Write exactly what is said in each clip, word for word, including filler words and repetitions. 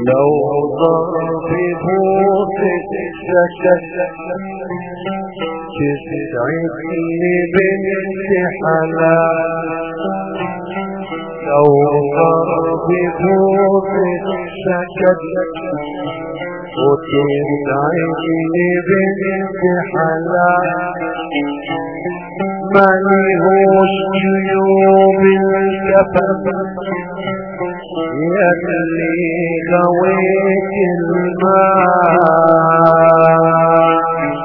لو ضرب بوسك سكت تسعدني بنت حلال، لو ضرب بوسك سكت وتسعدني بنت حلال، مالهوش جيوب الكفن يلي غويت الماء.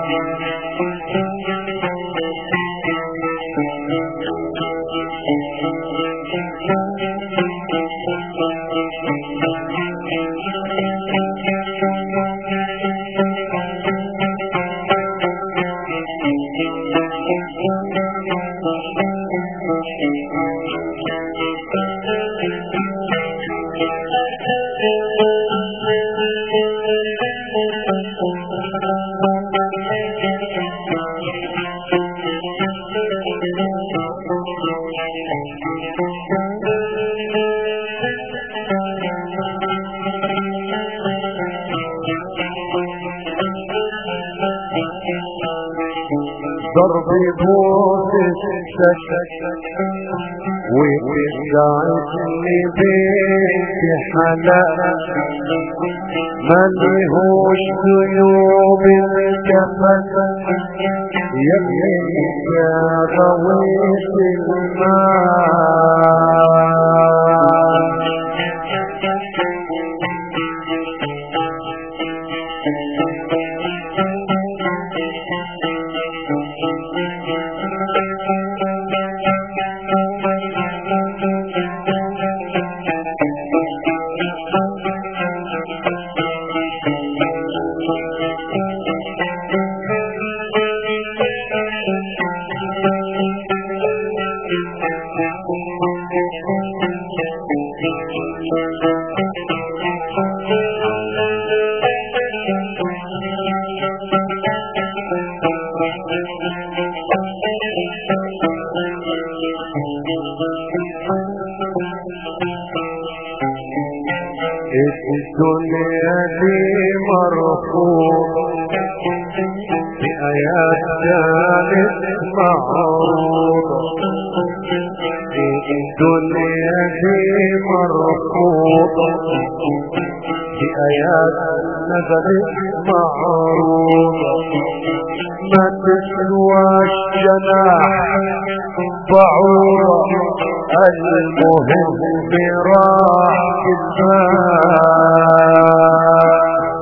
ضرب بوسك سكت وتسعدني بنت حلال، مالهوش جيوب الكفن يلي غويت الماء. الدنيا دي مرفوض بآيات كانت معروضة، الدنيا دي مرفوضة بآيات نزلت معروضة، ما تسواش جناح بعوضة، المهم براح البال.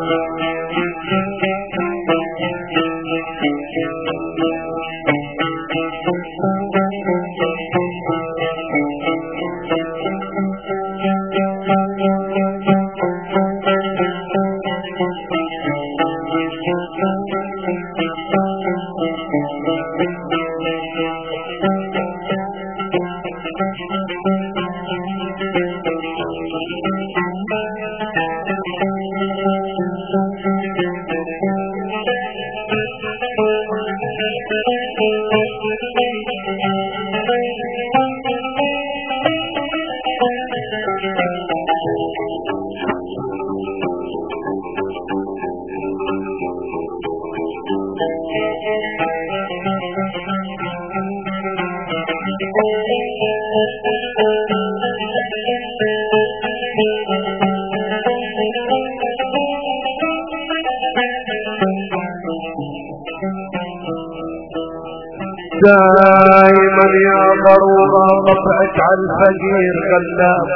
دايما يا ضرورة طبعك على الفقير غلاب،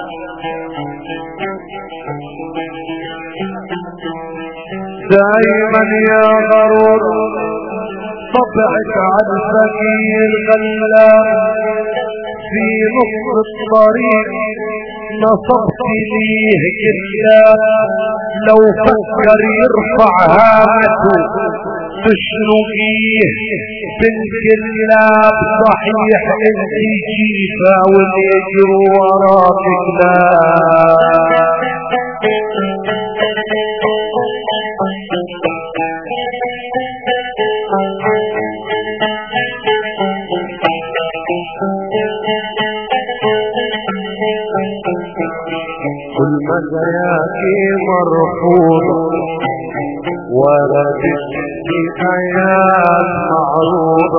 دايما يا ضرورة طبعك على الفقير غلاب، في نص الطريق نصبت ليه كلاب، لو فكر يرفع هامته تشنقيه بالكلاب، صحيح انت جيفة واللي يجروا وراك كلاب. كل ما مزاياك مرفوضة وردت في آيات معروضة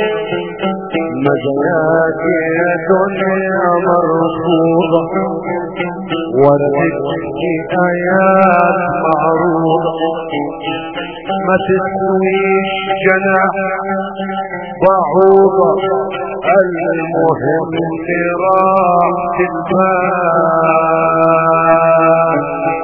مزاياك يا دنيا مرفوضة وردت في آيات معروضة ما تسويش جناح بعوضة المهم راحة البال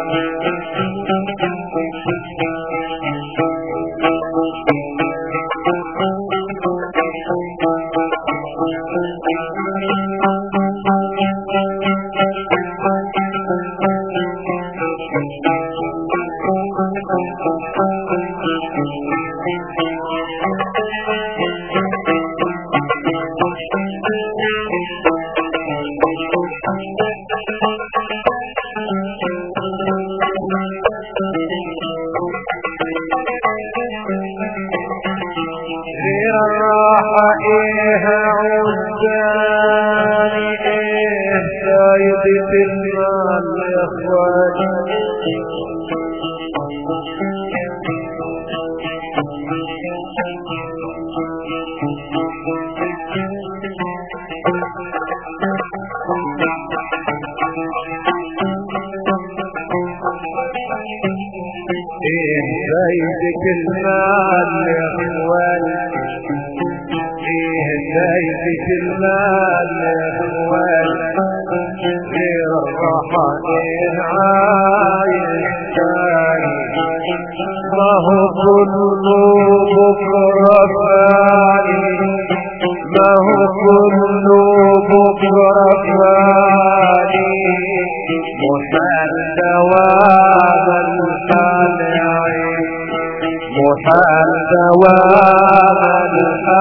زايدك المال يا اخوان ايه زايدك المال يا اخوان غير الراحة ايه عايش تاني ما هو كله بكرة فاني ما هو كله بكرة فاني محال دوام الحال محال دوام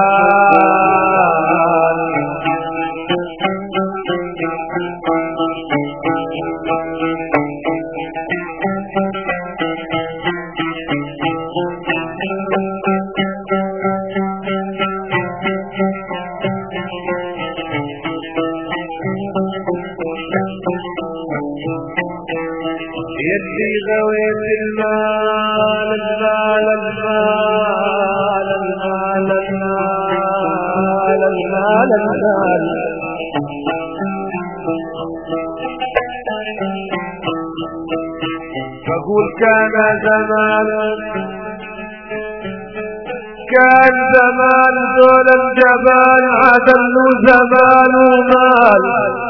الحال يدي غويت المال المال المال المال المال المال المال فقول كان زمان كان زمان دول الجبال عدل زمان ومال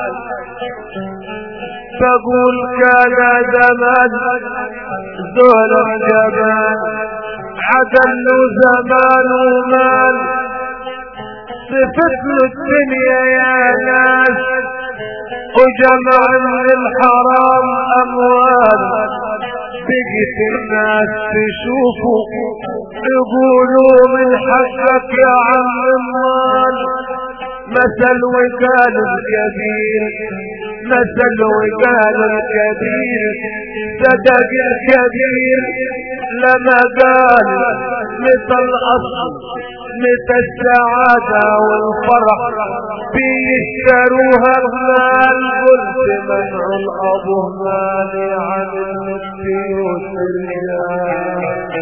بقول كان زمان دول الجبال عدل زمان ومال صفت الدنيا يا ناس وجمع من الحرام اموال بقيت الناس تشوفوا يقولوا من حقك يا عم المال مثل وقال الكبير مثل وقال الكبير صدق الكبير لما قال مثل الاصل مثل السعادة والفرح بيشتروها المال قلت منع الابو مالي عن النسيوس الرجال